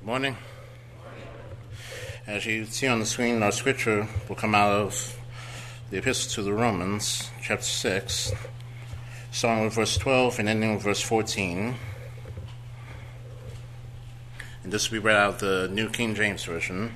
Good morning. As you see on the screen, our scripture will come out of the Epistle to the Romans, chapter 6, starting with verse 12 and ending with verse 14. And this will be read out of the New King James Version.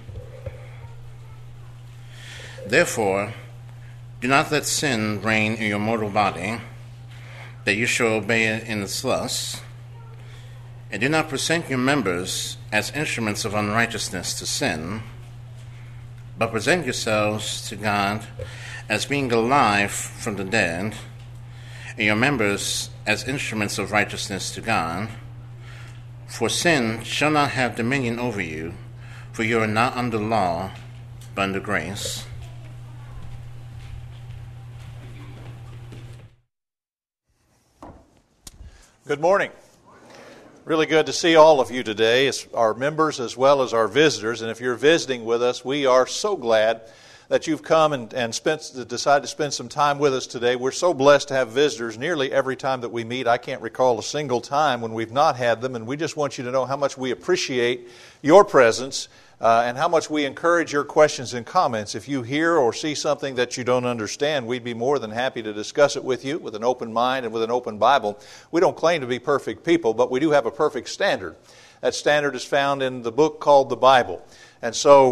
Therefore, do not let sin reign in your mortal body, that you shall obey it in its lusts. And do not present your members as instruments of unrighteousness to sin, but present yourselves to God as being alive from the dead, and your members as instruments of righteousness to God. For sin shall not have dominion over you, for you are not under law, but under grace. Good morning. Really good to see all of you today, as our members as well as our visitors. And if you're visiting with us, we are so glad that you've come and decided to spend some time with us today. We're so blessed to have visitors nearly every time that we meet. I can't recall a single time when we've not had them, and we just want you to know how much we appreciate your presence and how much we encourage your questions and comments. If you hear or see something that you don't understand, we'd be more than happy to discuss it with you with an open mind and with an open Bible. We don't claim to be perfect people, but we do have a perfect standard. That standard is found in the book called the Bible. And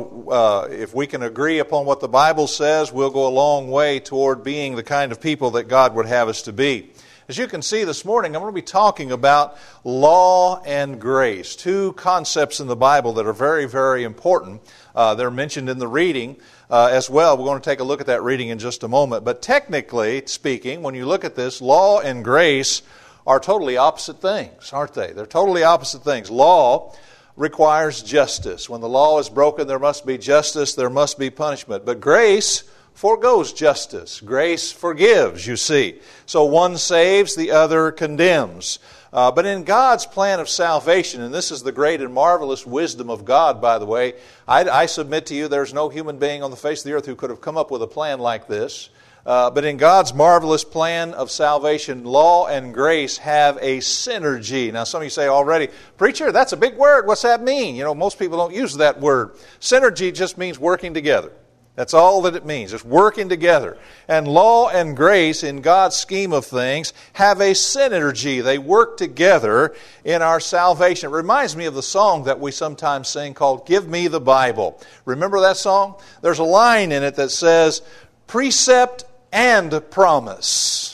so if we can agree upon what the Bible says, we'll go a long way toward being the kind of people that God would have us to be. As you can see this morning, I'm going to be talking about law and grace, two concepts in the Bible that are very, very important. They're mentioned in the reading as well. We're going to take a look at that reading in just a moment. But technically speaking, when you look at this, law and grace are totally opposite things, aren't they? They're totally opposite things. Law requires justice. When the law is broken, there must be justice, there must be punishment. But grace forgoes justice. Grace forgives, you see. So one saves, the other condemns. But in God's plan of salvation, and this is the great and marvelous wisdom of God, by the way, I submit to you there's no human being on the face of the earth who could have come up with a plan like this. But in God's marvelous plan of salvation, law and grace have a synergy. Now some of you say already, preacher, that's a big word. What's that mean? You know, most people don't use that word. Synergy just means working together. That's all that it means. It's working together. And law and grace, in God's scheme of things, have a synergy. They work together in our salvation. It reminds me of the song that we sometimes sing called Give Me the Bible. Remember that song? There's a line in it that says, precept and promise.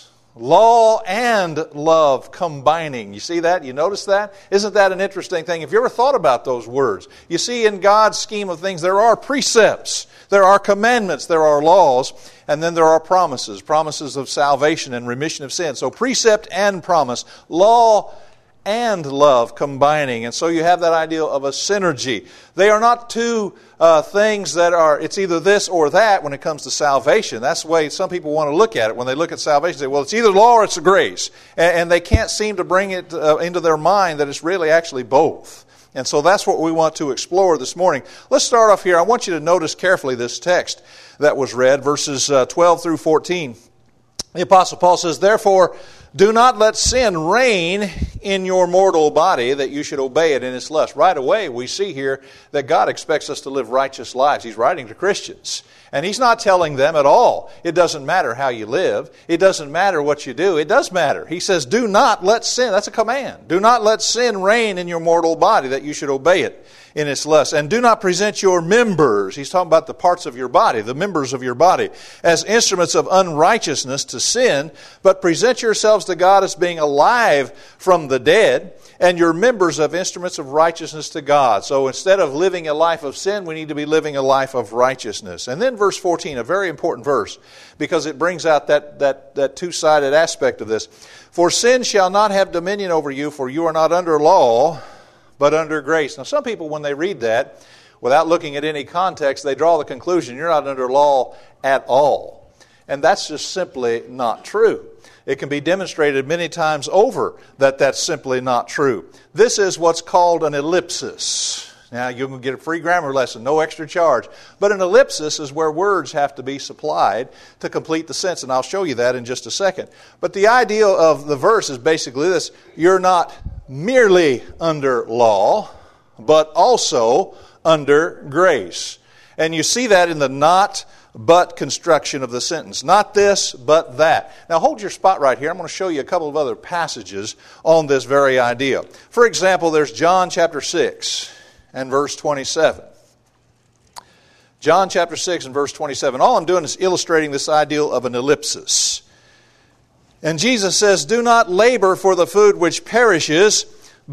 Law and love combining. You see that? You notice that? Isn't that an interesting thing? Have you ever thought about those words? You see, in God's scheme of things, there are precepts, there are commandments, there are laws, and then there are promises. Promises of salvation and remission of sin. So precept and promise. Law and love combining. And so you have that idea of a synergy. They are not two things that are, it's either this or that when it comes to salvation. That's the way some people want to look at it. When they look at salvation, they say, well, it's either law or it's a grace. And they can't seem to bring it into their mind that it's really actually both. And so that's what we want to explore this morning. Let's start off here. I want you to notice carefully this text that was read, verses 12 through 14. The Apostle Paul says, therefore, do not let sin reign in your mortal body, that you should obey it in its lust. Right away, we see here that God expects us to live righteous lives. He's writing to Christians. And He's not telling them at all, it doesn't matter how you live. It doesn't matter what you do. It does matter. He says, do not let sin, that's a command. Do not let sin reign in your mortal body, that you should obey it in its lust. And do not present your members, he's talking about the parts of your body, the members of your body, as instruments of unrighteousness to sin, but present yourselves to God as being alive from the dead, and your members of instruments of righteousness to God. So instead of living a life of sin, we need to be living a life of righteousness. And then verse 14, a very important verse, because it brings out that two-sided aspect of this. For sin shall not have dominion over you, for you are not under law, but under grace. Now some people, when they read that, without looking at any context, they draw the conclusion you're not under law at all. And that's just simply not true. It can be demonstrated many times over that that's simply not true. This is what's called an ellipsis. Now, you can get a free grammar lesson, no extra charge. But an ellipsis is where words have to be supplied to complete the sentence, and I'll show you that in just a second. But the idea of the verse is basically this. You're not merely under law, but also under grace. And you see that in the not but construction of the sentence. Not this, but that. Now hold your spot right here. I'm going to show you a couple of other passages on this very idea. For example, there's John chapter 6 and verse 27. John chapter 6 and verse 27. All I'm doing is illustrating this ideal of an ellipsis. And Jesus says, do not labor for the food which perishes,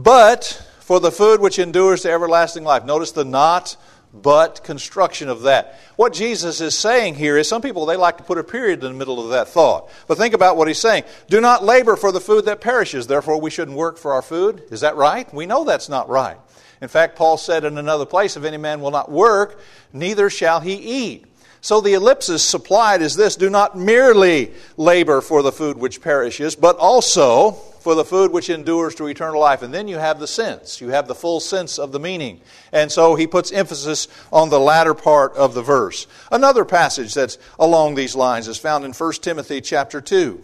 but for the food which endures to everlasting life. Notice the not but construction of that. What Jesus is saying here is, some people, they like to put a period in the middle of that thought. But think about what he's saying. Do not labor for the food that perishes, therefore we shouldn't work for our food. Is that right? We know that's not right. In fact, Paul said in another place, if any man will not work, neither shall he eat. So the ellipsis supplied is this: do not merely labor for the food which perishes, but also for the food which endures to eternal life. And then you have the sense. You have the full sense of the meaning. And so he puts emphasis on the latter part of the verse. Another passage that's along these lines is found in 1 Timothy chapter 2.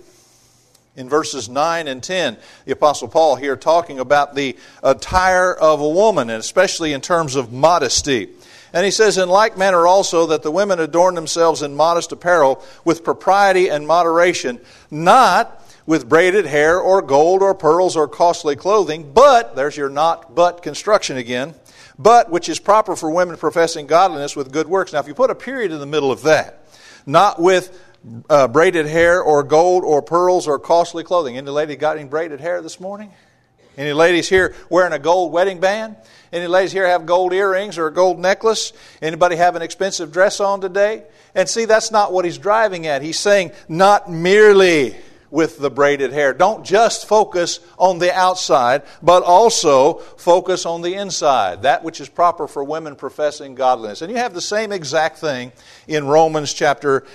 In verses 9 and 10, the Apostle Paul here talking about the attire of a woman, and especially in terms of modesty. And he says, in like manner also that the women adorn themselves in modest apparel with propriety and moderation, not with braided hair or gold or pearls or costly clothing, but, there's your not but construction again, but which is proper for women professing godliness with good works. Now if you put a period in the middle of that, not with braided hair or gold or pearls or costly clothing. Any lady got any braided hair this morning? Any ladies here wearing a gold wedding band? Any ladies here have gold earrings or a gold necklace? Anybody have an expensive dress on today? And see, that's not what he's driving at. He's saying not merely with the braided hair. Don't just focus on the outside, but also focus on the inside, that which is proper for women professing godliness. And you have the same exact thing in Romans chapter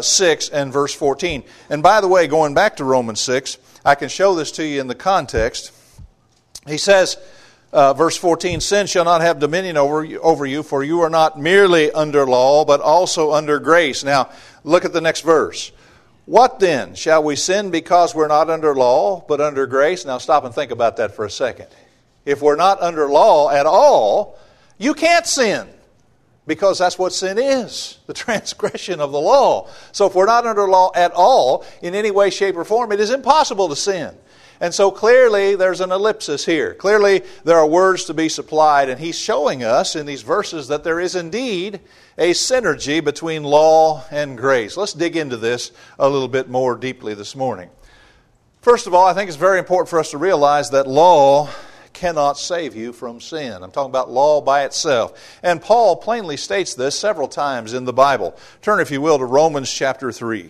6 and verse 14. And by the way, going back to Romans 6, I can show this to you in the context. He says, verse 14, sin shall not have dominion over you, for you are not merely under law, but also under grace. Now, look at the next verse. What then? Shall we sin because we're not under law, but under grace? Now stop and think about that for a second. If we're not under law at all, you can't sin. Because that's what sin is, the transgression of the law. So if we're not under law at all, in any way, shape, or form, it is impossible to sin. And so clearly there's an ellipsis here. Clearly there are words to be supplied, and he's showing us in these verses that there is indeed a synergy between law and grace. Let's dig into this a little bit more deeply this morning. First of all, I think it's very important for us to realize that law cannot save you from sin. I'm talking about law by itself. And Paul plainly states this several times in the Bible. Turn, if you will, to Romans chapter 3.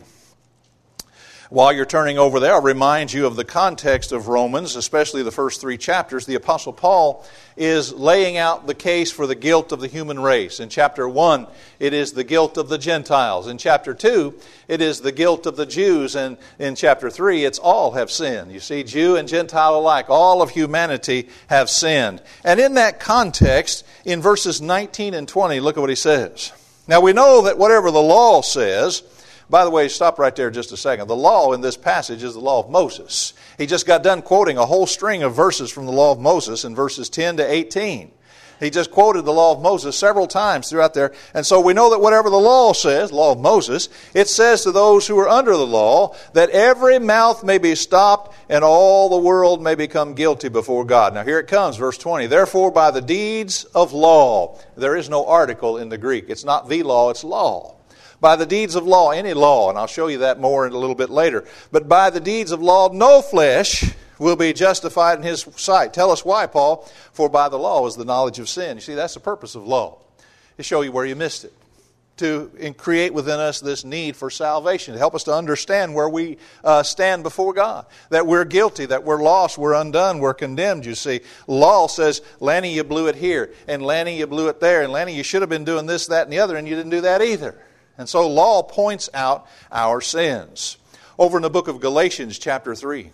While you're turning over there, I'll remind you of the context of Romans, especially the first 3 chapters. The Apostle Paul is laying out the case for the guilt of the human race. In chapter 1, it is the guilt of the Gentiles. In chapter 2, it is the guilt of the Jews. And in chapter 3, it's all have sinned. You see, Jew and Gentile alike, all of humanity have sinned. And in that context, in verses 19 and 20, look at what he says. Now we know that whatever the law says. By the way, stop right there just a second. The law in this passage is the law of Moses. He just got done quoting a whole string of verses from the law of Moses in verses 10 to 18. He just quoted the law of Moses several times throughout there. And so we know that whatever the law says, the law of Moses, it says to those who are under the law that every mouth may be stopped and all the world may become guilty before God. Now here it comes, verse 20. Therefore, by the deeds of law, there is no article in the Greek. It's not the law, it's law. By the deeds of law, any law, and I'll show you that more in a little bit later. But by the deeds of law, no flesh will be justified in his sight. Tell us why, Paul. For by the law is the knowledge of sin. You see, that's the purpose of law. To show you where you missed it. To create within us this need for salvation. To help us to understand where we stand before God. That we're guilty, that we're lost, we're undone, we're condemned, you see. Law says, Lanny, you blew it here. And Lanny, you blew it there. And Lanny, you should have been doing this, that, and the other. And you didn't do that either. And so law points out our sins. Over in the book of Galatians chapter 3.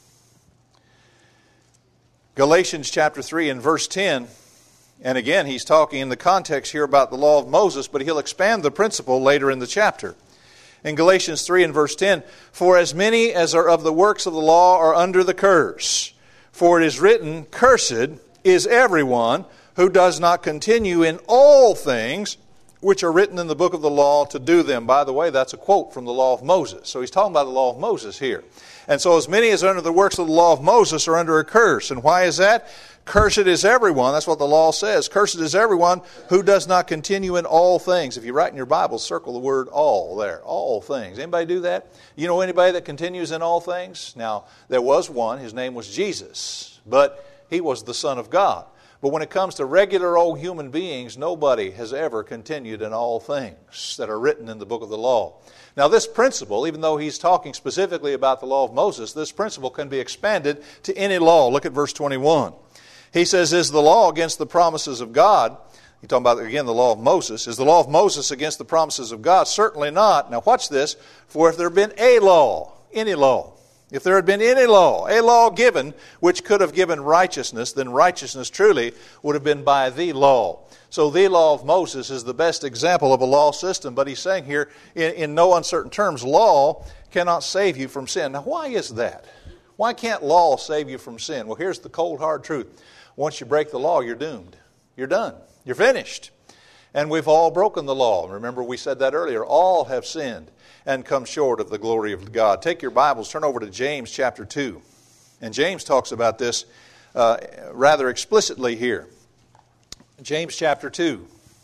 Galatians chapter 3 and verse 10. And again, he's talking in the context here about the law of Moses, but he'll expand the principle later in the chapter. In Galatians 3 and verse 10, for as many as are of the works of the law are under the curse. For it is written, cursed is everyone who does not continue in all things which are written in the book of the law to do them. By the way, that's a quote from the law of Moses. So he's talking about the law of Moses here. And so as many as are under the works of the law of Moses are under a curse. And why is that? Cursed is everyone. That's what the law says. Cursed is everyone who does not continue in all things. If you write in your Bible, circle the word all there. All things. Anybody do that? You know anybody that continues in all things? Now, there was one. His name was Jesus. But he was the Son of God. But when it comes to regular old human beings, nobody has ever continued in all things that are written in the book of the law. Now this principle, even though he's talking specifically about the law of Moses, this principle can be expanded to any law. Look at verse 21. He says, is the law against the promises of God? He's talking about, again, the law of Moses. Is the law of Moses against the promises of God? Certainly not. Now watch this. For if there had been a law, any law, if there had been any law, a law given which could have given righteousness, then righteousness truly would have been by the law. So the law of Moses is the best example of a law system. But he's saying here, in no uncertain terms, law cannot save you from sin. Now why is that? Why can't law save you from sin? Well, here's the cold, hard truth. Once you break the law, you're doomed. You're done. You're finished. And we've all broken the law. Remember, we said that earlier. All have sinned and come short of the glory of God. Take your Bibles, turn over to James chapter 2. And James talks about this rather explicitly here. James chapter 2.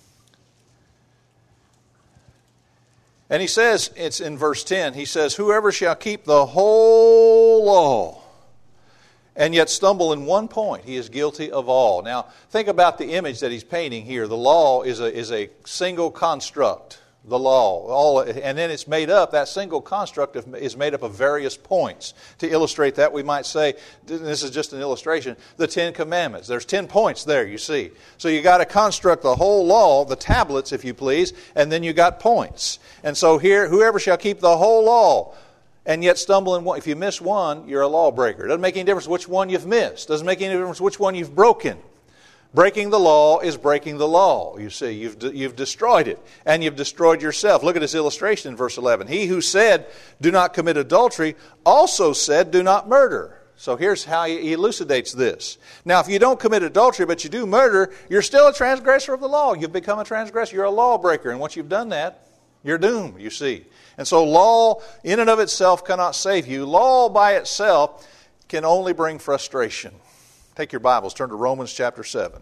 And he says, it's in verse 10, he says, whoever shall keep the whole law and yet stumble in one point, he is guilty of all. Now, think about the image that he's painting here. The law is a single construct. The law. And then it's made up, that single construct is made up of various points. To illustrate that, we might say, this is just an illustration, the 10 Commandments. There's 10 points there, you see. So you got to construct the whole law, the tablets, if you please, and then you got points. And so here, whoever shall keep the whole law and yet stumble in one. If you miss one, you're a lawbreaker. It doesn't make any difference which one you've missed. It doesn't make any difference which one you've broken. Breaking the law is breaking the law. You see, you've destroyed it, and you've destroyed yourself. Look at his illustration in verse 11. He who said, do not commit adultery, also said, do not murder. So here's how he elucidates this. Now, if you don't commit adultery, but you do murder, you're still a transgressor of the law. You've become a transgressor. You're a lawbreaker, and once you've done that, you're doomed, you see. And so law in and of itself cannot save you. Law by itself can only bring frustration. Take your Bibles, turn to Romans chapter 7.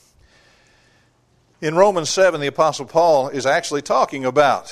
In Romans 7, the Apostle Paul is actually talking about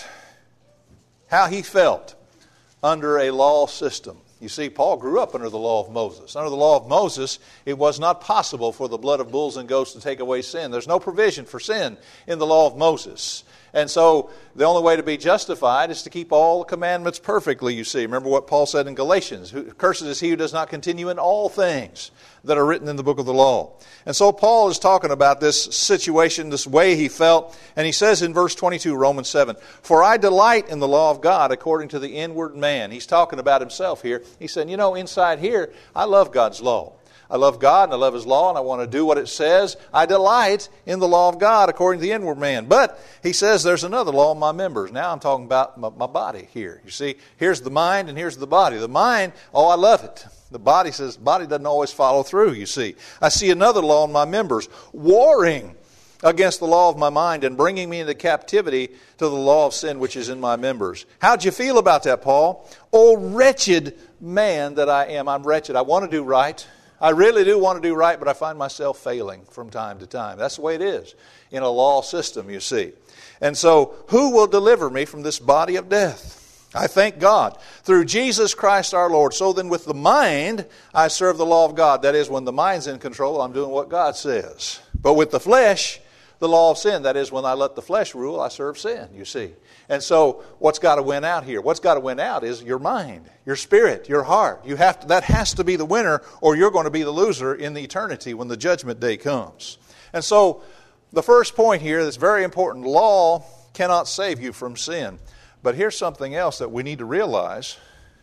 how he felt under a law system. You see, Paul grew up under the law of Moses. Under the law of Moses, it was not possible for the blood of bulls and goats to take away sin. There's no provision for sin in the law of Moses. And so the only way to be justified is to keep all the commandments perfectly, you see. Remember what Paul said in Galatians, cursed is he who does not continue in all things that are written in the book of the law. And so Paul is talking about this situation, this way he felt, and he says in verse 22, Romans 7, for I delight in the law of God according to the inward man. He's talking about himself here. He's saying, you know, inside here, I love God's law. I love God and I love His law and I want to do what it says. I delight in the law of God according to the inward man. But he says there's another law in my members. Now I'm talking about my body here. You see, here's the mind and here's the body. The mind, oh, I love it. The body says, body doesn't always follow through, you see. I see another law in my members, warring against the law of my mind and bringing me into captivity to the law of sin which is in my members. How'd you feel about that, Paul? Oh, wretched man that I am. I'm wretched. I want to do right. I really do want to do right, but I find myself failing from time to time. That's the way it is in a law system, you see. And so, who will deliver me from this body of death? I thank God through Jesus Christ our Lord. So then with the mind, I serve the law of God. That is, when the mind's in control, I'm doing what God says. But with the flesh, the law of sin. That is, when I let the flesh rule, I serve sin, you see. And so, what's got to win out here? What's got to win out is your mind, your spirit, your heart. That has to be the winner, or you're going to be the loser in the eternity when the judgment day comes. And so, the first point here that's very important, law cannot save you from sin. But here's something else that we need to realize.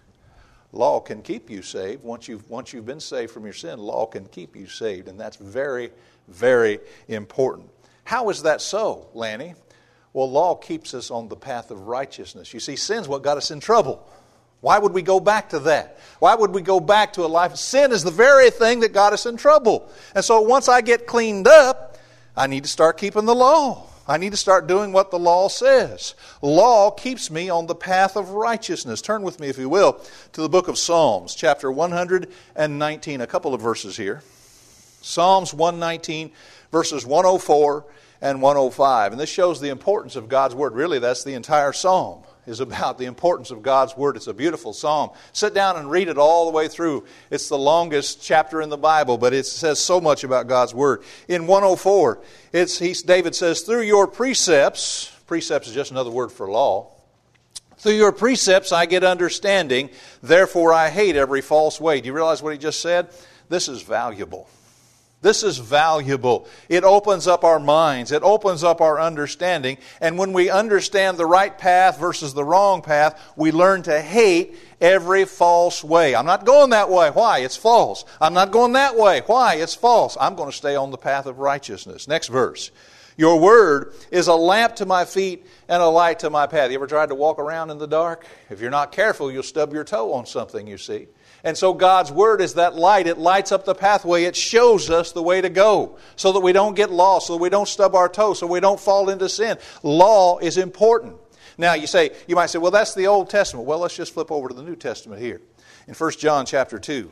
Law can keep you saved. Once you've been saved from your sin, law can keep you saved. And that's very, very important. How is that so, Lanny? Well, law keeps us on the path of righteousness. You see, sin's what got us in trouble. Why would we go back to that? Why would we go back to a life? Sin is the very thing that got us in trouble. And so once I get cleaned up, I need to start keeping the law. I need to start doing what the law says. Law keeps me on the path of righteousness. Turn with me, if you will, to the book of Psalms, chapter 119. A couple of verses here. Psalms 119, verses 104 and 105. And this shows the importance of God's Word. Really, that's the entire psalm, is about the importance of God's Word. It's a beautiful psalm. Sit down and read it all the way through. It's the longest chapter in the Bible, but it says so much about God's Word. In 104, David says, through your precepts is just another word for law, through your precepts I get understanding, therefore I hate every false way. Do you realize what he just said? This is valuable. This is valuable. It opens up our minds. It opens up our understanding. And when we understand the right path versus the wrong path, we learn to hate every false way. I'm not going that way. Why? It's false. I'm not going that way. Why? It's false. I'm going to stay on the path of righteousness. Next verse. Your word is a lamp to my feet and a light to my path. You ever tried to walk around in the dark? If you're not careful, you'll stub your toe on something, you see. And so God's Word is that light. It lights up the pathway. It shows us the way to go so that we don't get lost, so that we don't stub our toe, so we don't fall into sin. Law is important. Now you might say, well, that's the Old Testament. Well, let's just flip over to the New Testament here. In 1 John chapter 2.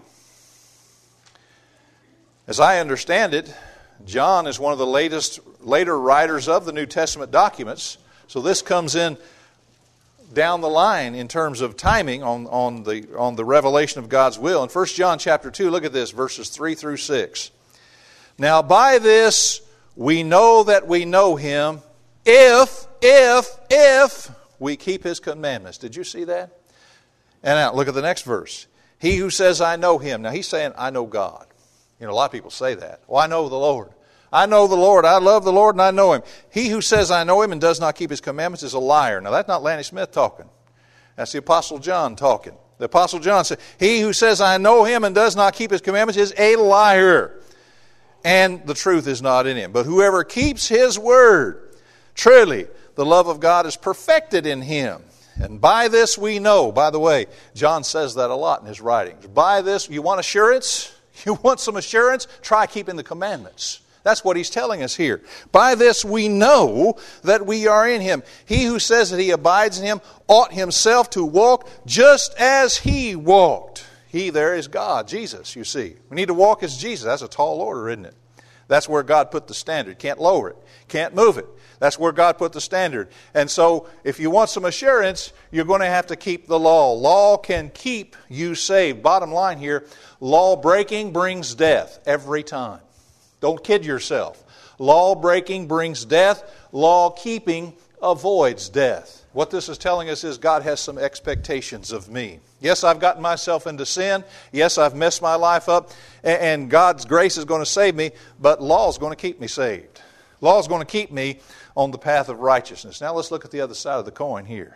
As I understand it, John is one of the later writers of the New Testament documents. So this comes in down the line in terms of timing on the revelation of God's will. In 1 John chapter 2, look at this, verses 3 through 6. Now by this we know that we know Him if we keep His commandments. Did you see that? And now look at the next verse. He who says, I know Him. Now he's saying, I know God. You know, a lot of people say that. Well, I know the Lord. I know the Lord. I love the Lord and I know Him. He who says I know Him and does not keep His commandments is a liar. Now that's not Lanny Smith talking. That's the Apostle John talking. The Apostle John said, he who says I know Him and does not keep His commandments is a liar. And the truth is not in him. But whoever keeps His word, truly the love of God is perfected in him. And by this we know. By the way, John says that a lot in his writings. By this, you want assurance? You want some assurance? Try keeping the commandments. That's what he's telling us here. By this we know that we are in Him. He who says that he abides in Him ought himself to walk just as He walked. He there is God, Jesus, you see. We need to walk as Jesus. That's a tall order, isn't it? That's where God put the standard. Can't lower it. Can't move it. That's where God put the standard. And so if you want some assurance, you're going to have to keep the law. Law can keep you saved. Bottom line here, law breaking brings death every time. Don't kid yourself. Law breaking brings death. Law keeping avoids death. What this is telling us is God has some expectations of me. Yes, I've gotten myself into sin. Yes, I've messed my life up. And God's grace is going to save me. But law is going to keep me saved. Law is going to keep me on the path of righteousness. Now let's look at the other side of the coin here.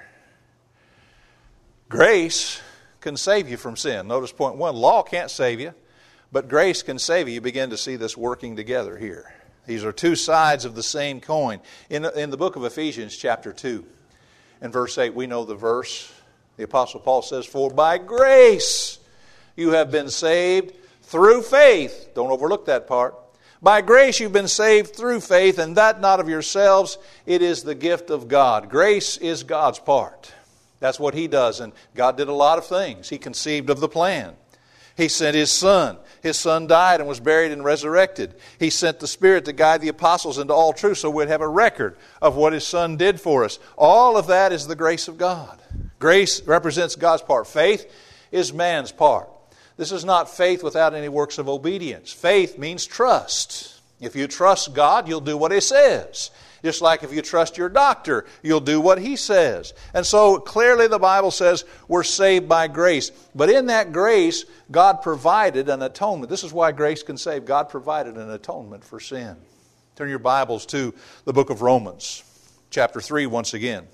Grace can save you from sin. Notice point 1. Law can't save you. But grace can save you. You begin to see this working together here. These are two sides of the same coin. In the book of Ephesians chapter 2 and verse 8, we know the verse. The Apostle Paul says, for by grace you have been saved through faith. Don't overlook that part. By grace you've been saved through faith, and that not of yourselves. It is the gift of God. Grace is God's part. That's what He does. And God did a lot of things. He conceived of the plan. He sent His Son. His Son died and was buried and resurrected. He sent the Spirit to guide the apostles into all truth so we'd have a record of what His Son did for us. All of that is the grace of God. Grace represents God's part. Faith is man's part. This is not faith without any works of obedience. Faith means trust. If you trust God, you'll do what He says. Just like if you trust your doctor, you'll do what he says. And so clearly the Bible says we're saved by grace. But in that grace, God provided an atonement. This is why grace can save. God provided an atonement for sin. Turn your Bibles to the book of Romans, chapter 3 once again.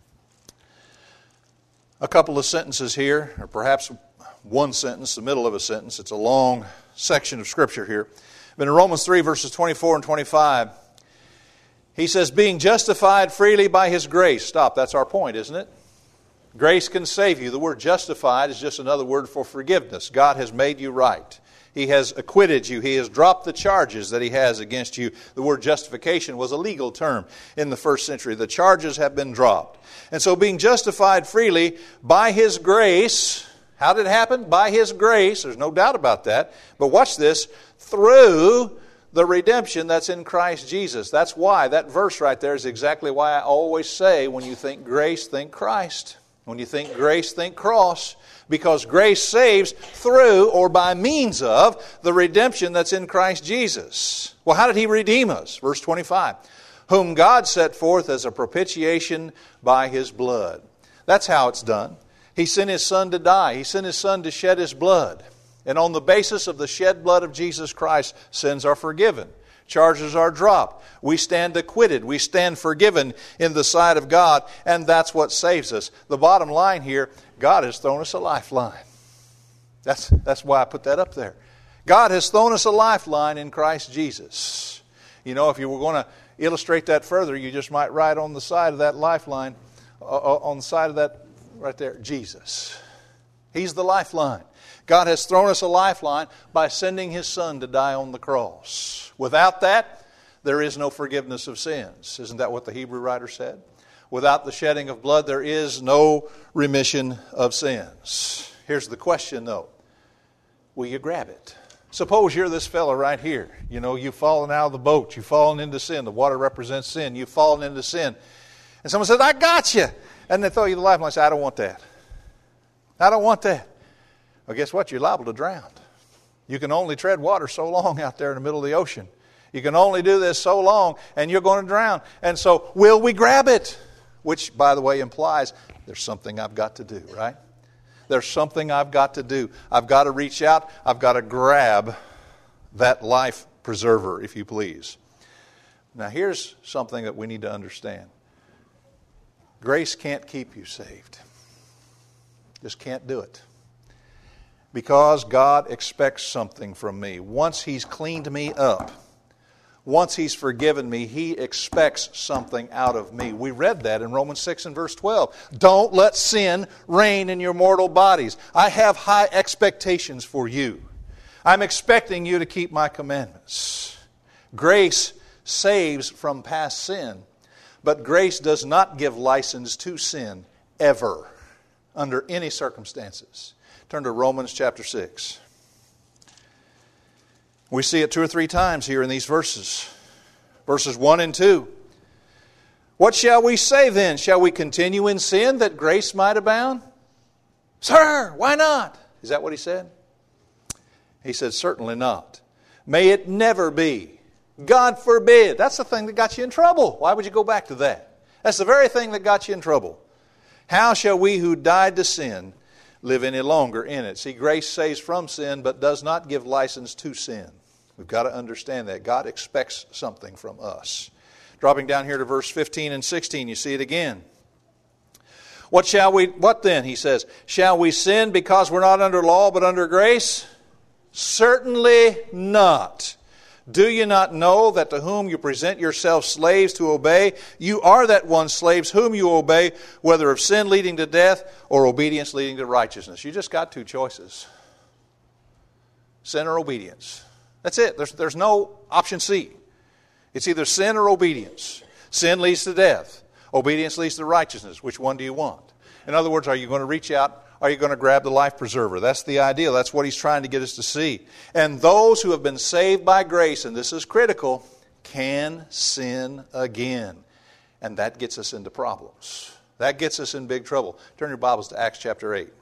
A couple of sentences here, or perhaps one sentence, the middle of a sentence. It's a long section of Scripture here. But in Romans 3, verses 24 and 25, he says, being justified freely by His grace. Stop, that's our point, isn't it? Grace can save you. The word justified is just another word for forgiveness. God has made you right. He has acquitted you. He has dropped the charges that he has against you. The word justification was a legal term in the first century. The charges have been dropped. And so being justified freely by His grace, how did it happen? By His grace, there's no doubt about that. But watch this, through the redemption that's in Christ Jesus. That's why, that verse right there is exactly why I always say, when you think grace, think Christ. When you think grace, think cross. Because grace saves through or by means of the redemption that's in Christ Jesus. Well, how did He redeem us? Verse 25. Whom God set forth as a propitiation by His blood. That's how it's done. He sent His Son to die. He sent His Son to shed His blood. And on the basis of the shed blood of Jesus Christ, sins are forgiven. Charges are dropped. We stand acquitted. We stand forgiven in the sight of God. And that's what saves us. The bottom line here, God has thrown us a lifeline. That's why I put that up there. God has thrown us a lifeline in Christ Jesus. You know, if you were going to illustrate that further, you just might write on the side of that lifeline, on the side of that right there, Jesus. He's the lifeline. God has thrown us a lifeline by sending His Son to die on the cross. Without that, there is no forgiveness of sins. Isn't that what the Hebrew writer said? Without the shedding of blood, there is no remission of sins. Here's the question, though. Will you grab it? Suppose you're this fellow right here. You know, you've fallen out of the boat. You've fallen into sin. The water represents sin. You've fallen into sin. And someone says, I got you. And they throw you the lifeline and say, I don't want that. I don't want that. Well, guess what? You're liable to drown. You can only tread water so long out there in the middle of the ocean. You can only do this so long, and you're going to drown. And so, will we grab it? Which, by the way, implies there's something I've got to do, right? There's something I've got to do. I've got to reach out. I've got to grab that life preserver, if you please. Now, here's something that we need to understand. Grace can't keep you saved. Just can't do it. Because God expects something from me. Once He's cleaned me up, once He's forgiven me, He expects something out of me. We read that in Romans 6 and verse 12. Don't let sin reign in your mortal bodies. I have high expectations for you. I'm expecting you to keep my commandments. Grace saves from past sin, but grace does not give license to sin ever, under any circumstances. Turn to Romans chapter 6. We see it 2 or 3 times here in these verses. Verses 1 and 2. What shall we say then? Shall we continue in sin that grace might abound? Sir, why not? Is that what he said? He said, certainly not. May it never be. God forbid. That's the thing that got you in trouble. Why would you go back to that? That's the very thing that got you in trouble. How shall we who died to sin live any longer in it? See, grace saves from sin, but does not give license to sin. We've got to understand that. God expects something from us. Dropping down here to verse 15 and 16, you see it again. What then, he says, shall we sin because we're not under law but under grace? Certainly not. Do you not know that to whom you present yourselves slaves to obey, you are that one slaves whom you obey, whether of sin leading to death or obedience leading to righteousness? You just got 2 choices. Sin or obedience. That's it. There's no option C. It's either sin or obedience. Sin leads to death. Obedience leads to righteousness. Which one do you want? In other words, are you going to reach out? Are you going to grab the life preserver? That's the idea. That's what he's trying to get us to see. And those who have been saved by grace, and this is critical, can sin again. And that gets us into problems. That gets us in big trouble. Turn your Bibles to Acts chapter 8.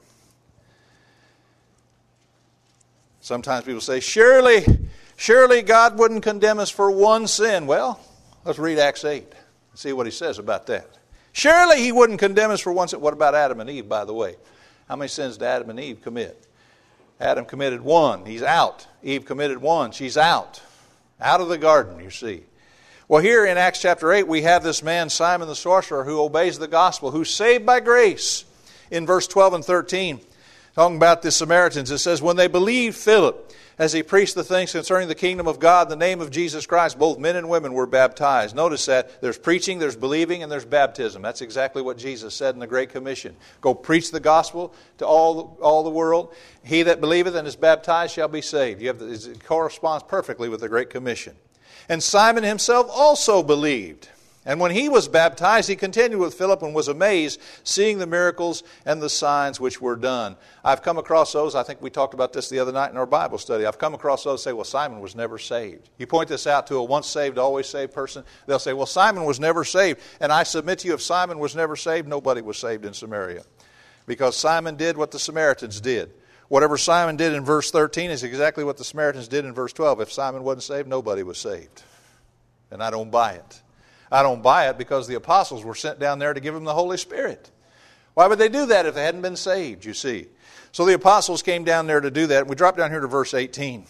Sometimes people say, surely God wouldn't condemn us for one sin. Well, let's read Acts 8 and see what he says about that. Surely He wouldn't condemn us for one sin. What about Adam and Eve, by the way? How many sins did Adam and Eve commit? Adam committed 1. He's out. Eve committed 1. She's out. Out of the garden, you see. Well, here in Acts chapter 8, we have this man, Simon the sorcerer, who obeys the gospel, who's saved by grace. In verse 12 and 13, Talking about the Samaritans, it says, when they believed Philip as he preached the things concerning the kingdom of God, in the name of Jesus Christ, both men and women were baptized. Notice that there's preaching, there's believing, and there's baptism. That's exactly what Jesus said in the Great Commission. Go preach the gospel to all the world. He that believeth and is baptized shall be saved. It corresponds perfectly with the Great Commission. And Simon himself also believed. And when he was baptized, he continued with Philip and was amazed, seeing the miracles and the signs which were done. I've come across those. I think we talked about this the other night in our Bible study. I've come across those who say, well, Simon was never saved. You point this out to a once saved, always saved person, they'll say, well, Simon was never saved. And I submit to you, if Simon was never saved, nobody was saved in Samaria. Because Simon did what the Samaritans did. Whatever Simon did in verse 13 is exactly what the Samaritans did in verse 12. If Simon wasn't saved, nobody was saved. And I don't buy it. I don't buy it because the apostles were sent down there to give them the Holy Spirit. Why would they do that if they hadn't been saved, you see? So the apostles came down there to do that. We drop down here to verse 18.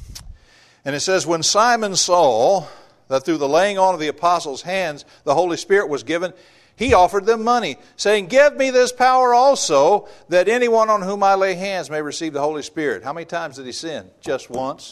And it says, when Simon saw that through the laying on of the apostles' hands the Holy Spirit was given, he offered them money, saying, give me this power also, that anyone on whom I lay hands may receive the Holy Spirit. How many times did he sin? Just once.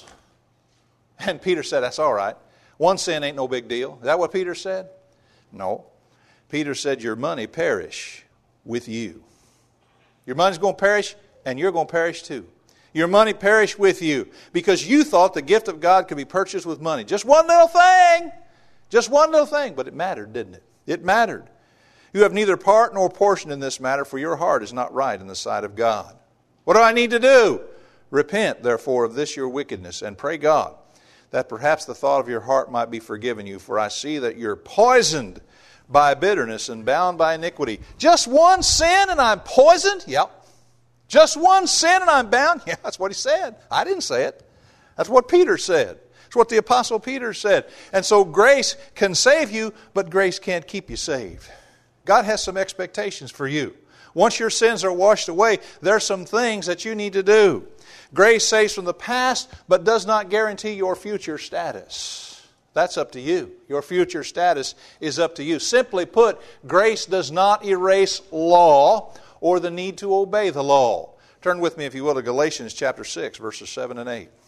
And Peter said, that's all right. One sin ain't no big deal. Is that what Peter said? No. Peter said, your money perish with you. Your money's going to perish, and you're going to perish too. Your money perish with you because you thought the gift of God could be purchased with money. Just one little thing. Just one little thing. But it mattered, didn't it? It mattered. You have neither part nor portion in this matter, for your heart is not right in the sight of God. What do I need to do? Repent, therefore, of this your wickedness, and pray God that perhaps the thought of your heart might be forgiven you, for I see that you're poisoned by bitterness and bound by iniquity. Just one sin and I'm poisoned? Yep. Just one sin and I'm bound? Yeah, that's what he said. I didn't say it. That's what Peter said. That's what the Apostle Peter said. And so grace can save you, but grace can't keep you saved. God has some expectations for you. Once your sins are washed away, there are some things that you need to do. Grace saves from the past, but does not guarantee your future status. That's up to you. Your future status is up to you. Simply put, grace does not erase law or the need to obey the law. Turn with me, if you will, to Galatians chapter 6, verses 7 and 8.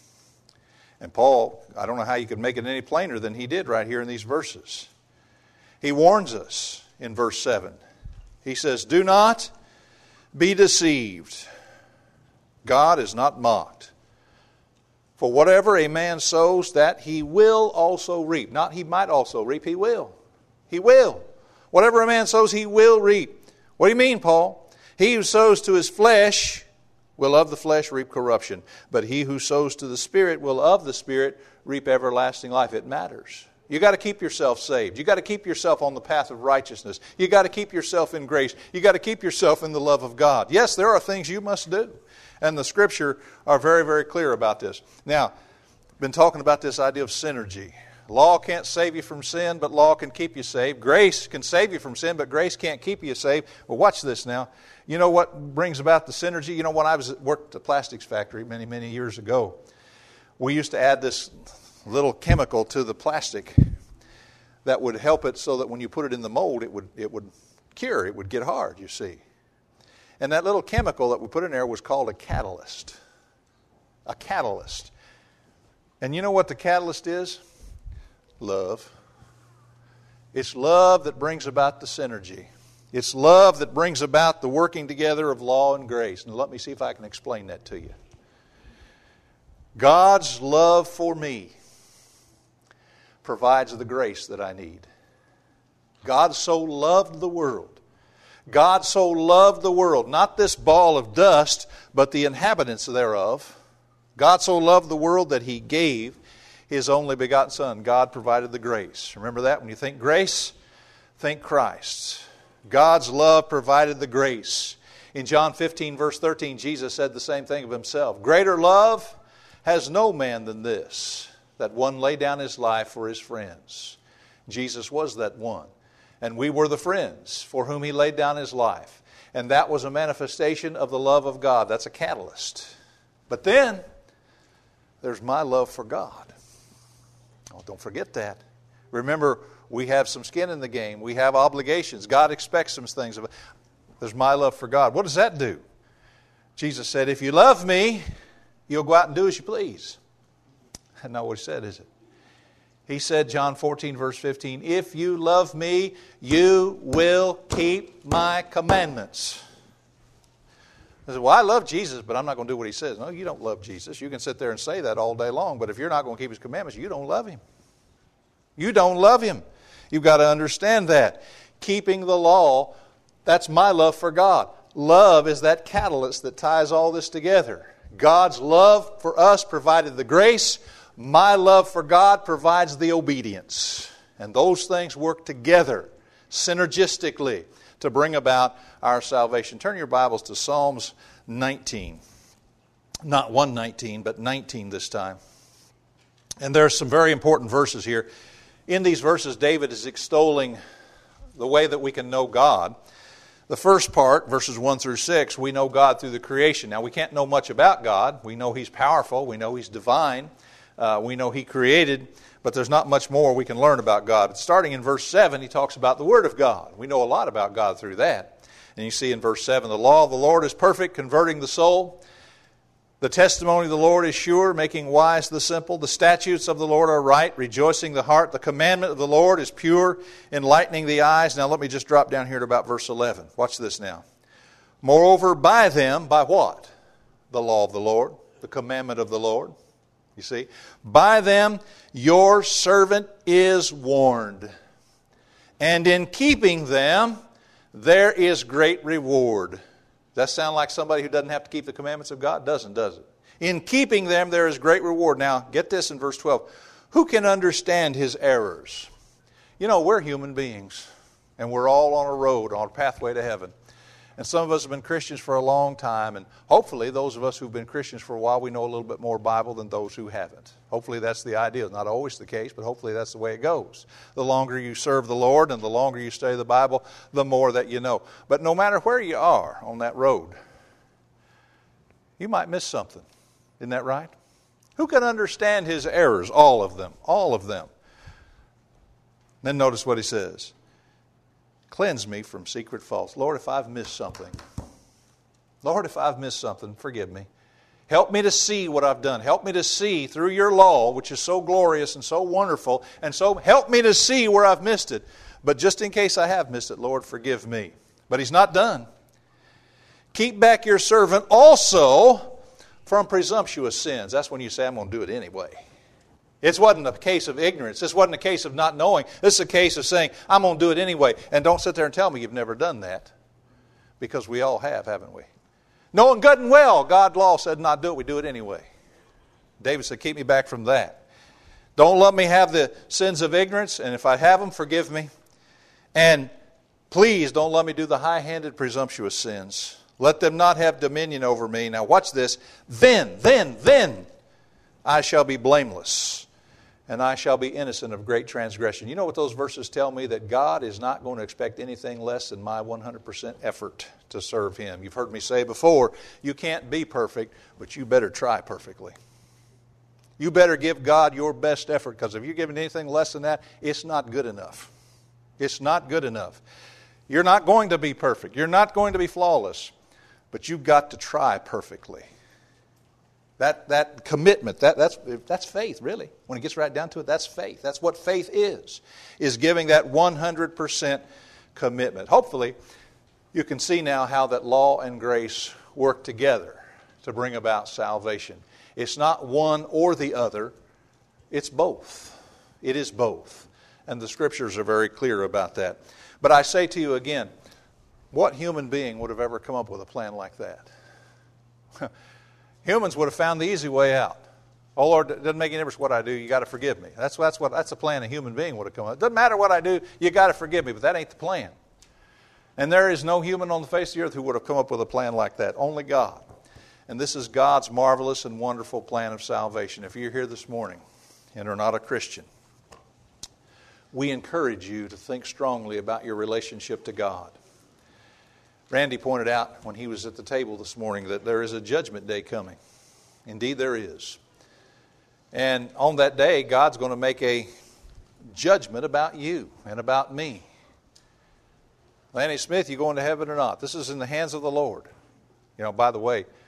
And Paul, I don't know how you could make it any plainer than he did right here in these verses. He warns us in verse 7. He says, do not be deceived. God is not mocked. For whatever a man sows, that he will also reap. Not he might also reap, he will. He will. Whatever a man sows, he will reap. What do you mean, Paul? He who sows to his flesh will of the flesh reap corruption. But he who sows to the Spirit will of the Spirit reap everlasting life. It matters. You got to keep yourself saved. You got to keep yourself on the path of righteousness. You got to keep yourself in grace. You got to keep yourself in the love of God. Yes, there are things you must do. And the Scripture are very, very clear about this. Now, I've been talking about this idea of synergy. Law can't save you from sin, but law can keep you saved. Grace can save you from sin, but grace can't keep you saved. Well, watch this now. You know what brings about the synergy? You know, when I worked at the plastics factory many, many years ago, we used to add this little chemical to the plastic that would help it so that when you put it in the mold, it would cure. It would get hard, you see. And that little chemical that we put in there was called a catalyst. A catalyst. And you know what the catalyst is? Love. It's love that brings about the synergy. It's love that brings about the working together of law and grace. And let me see if I can explain that to you. God's love for me provides the grace that I need. God so loved the world. God so loved the world, not this ball of dust, but the inhabitants thereof. God so loved the world that He gave His only begotten Son. God provided the grace. Remember that? When you think grace, think Christ. God's love provided the grace. In John 15, verse 13, Jesus said the same thing of Himself. Greater love has no man than this, that one lay down his life for his friends. Jesus was that one. And we were the friends for whom He laid down His life. And that was a manifestation of the love of God. That's a catalyst. But then, there's my love for God. Oh, don't forget that. Remember, we have some skin in the game. We have obligations. God expects some things. There's my love for God. What does that do? Jesus said, if you love me, you'll go out and do as you please. That's not what he said, is it? He said, John 14, verse 15, if you love me, you will keep my commandments. I said, well, I love Jesus, but I'm not going to do what he says. No, you don't love Jesus. You can sit there and say that all day long, but if you're not going to keep his commandments, you don't love him. You don't love him. You've got to understand that. Keeping the law, that's my love for God. Love is that catalyst that ties all this together. God's love for us provided the grace. My love for God provides the obedience. And those things work together synergistically to bring about our salvation. Turn your Bibles to Psalms 19. Not 119, but 19 this time. And there are some very important verses here. In these verses, David is extolling the way that we can know God. The first part, verses 1 through 6, we know God through the creation. Now, we can't know much about God. We know He's powerful. We know He's divine. We know He created. But there's not much more we can learn about God. But starting in verse 7, he talks about the Word of God. We know a lot about God through that. And you see in verse 7, the law of the Lord is perfect, converting the soul. The testimony of the Lord is sure, making wise the simple. The statutes of the Lord are right, rejoicing the heart. The commandment of the Lord is pure, enlightening the eyes. Now let me just drop down here to about verse 11. Watch this now. Moreover, by them, by what? The law of the Lord, the commandment of the Lord. You see? By them your servant is warned. And in keeping them there is great reward. Does that sound like somebody who doesn't have to keep the commandments of God? Doesn't, does it? In keeping them there is great reward. Now, get this in verse 12. Who can understand his errors? You know, we're human beings. And we're all on a road, on a pathway to heaven. And some of us have been Christians for a long time. And hopefully those of us who've been Christians for a while, we know a little bit more Bible than those who haven't. Hopefully that's the idea. It's not always the case, but hopefully that's the way it goes. The longer you serve the Lord and the longer you study the Bible, the more that you know. But no matter where you are on that road, you might miss something. Isn't that right? Who can understand his errors? All of them. All of them. Then notice what he says. Cleanse me from secret faults. Lord, if I've missed something. Lord, if I've missed something, forgive me. Help me to see what I've done. Help me to see through your law, which is so glorious and so wonderful. And so help me to see where I've missed it. But just in case I have missed it, Lord, forgive me. But he's not done. Keep back your servant also from presumptuous sins. That's when you say, I'm going to do it anyway. It wasn't a case of ignorance. This wasn't a case of not knowing. This is a case of saying, I'm going to do it anyway. And don't sit there and tell me you've never done that. Because we all have, haven't we? Knowing good and well, God's law said not do it. We do it anyway. David said, keep me back from that. Don't let me have the sins of ignorance. And if I have them, forgive me. And please don't let me do the high-handed, presumptuous sins. Let them not have dominion over me. Now watch this. Then I shall be blameless. And I shall be innocent of great transgression. You know what those verses tell me? That God is not going to expect anything less than my 100% effort to serve Him. You've heard me say before, you can't be perfect, but you better try perfectly. You better give God your best effort, because if you're giving anything less than that, it's not good enough. It's not good enough. You're not going to be perfect. You're not going to be flawless, but you've got to try perfectly. That commitment, that's faith, really. When it gets right down to it, that's faith. That's what faith is giving that 100% commitment. Hopefully, you can see now how that law and grace work together to bring about salvation. It's not one or the other. It's both. It is both. And the Scriptures are very clear about that. But I say to you again, what human being would have ever come up with a plan like that? Humans would have found the easy way out. Oh, Lord, it doesn't make any difference what I do. You got to forgive me. That's the plan a human being would have come up with. It doesn't matter what I do. You got to forgive me. But that ain't the plan. And there is no human on the face of the earth who would have come up with a plan like that. Only God. And this is God's marvelous and wonderful plan of salvation. If you're here this morning and are not a Christian, we encourage you to think strongly about your relationship to God. Randy pointed out when he was at the table this morning that there is a judgment day coming. Indeed there is. And on that day, God's going to make a judgment about you and about me. Lanny Smith, you going to heaven or not? This is in the hands of the Lord. You know, by the way,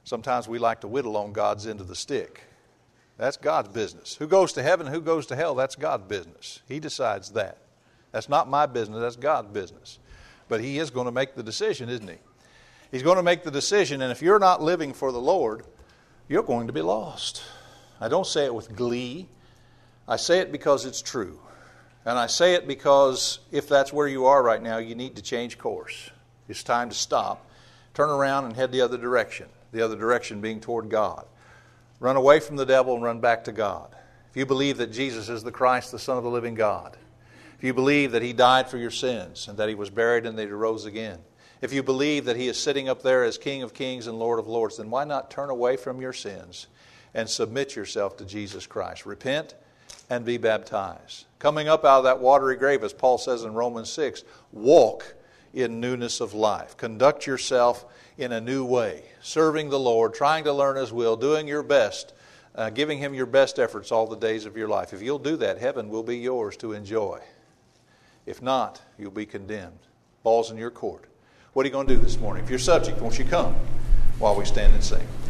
Sometimes we like to whittle on God's end of the stick. That's God's business. Who goes to heaven and who goes to hell, that's God's business. He decides that. That's not my business, that's God's business. But He is going to make the decision, isn't He? He's going to make the decision, and if you're not living for the Lord, you're going to be lost. I don't say it with glee. I say it because it's true. And I say it because if that's where you are right now, you need to change course. It's time to stop, turn around and head the other direction being toward God. Run away from the devil and run back to God. If you believe that Jesus is the Christ, the Son of the living God, if you believe that He died for your sins and that He was buried and that He rose again, if you believe that He is sitting up there as King of kings and Lord of lords, then why not turn away from your sins and submit yourself to Jesus Christ? Repent and be baptized. Coming up out of that watery grave, as Paul says in Romans 6, walk in newness of life. Conduct yourself in a new way, serving the Lord, trying to learn His will, doing your best, giving Him your best efforts all the days of your life. If you'll do that, heaven will be yours to enjoy. If not, you'll be condemned. Ball's in your court. What are you going to do this morning? If you're subject, won't you come while we stand and sing?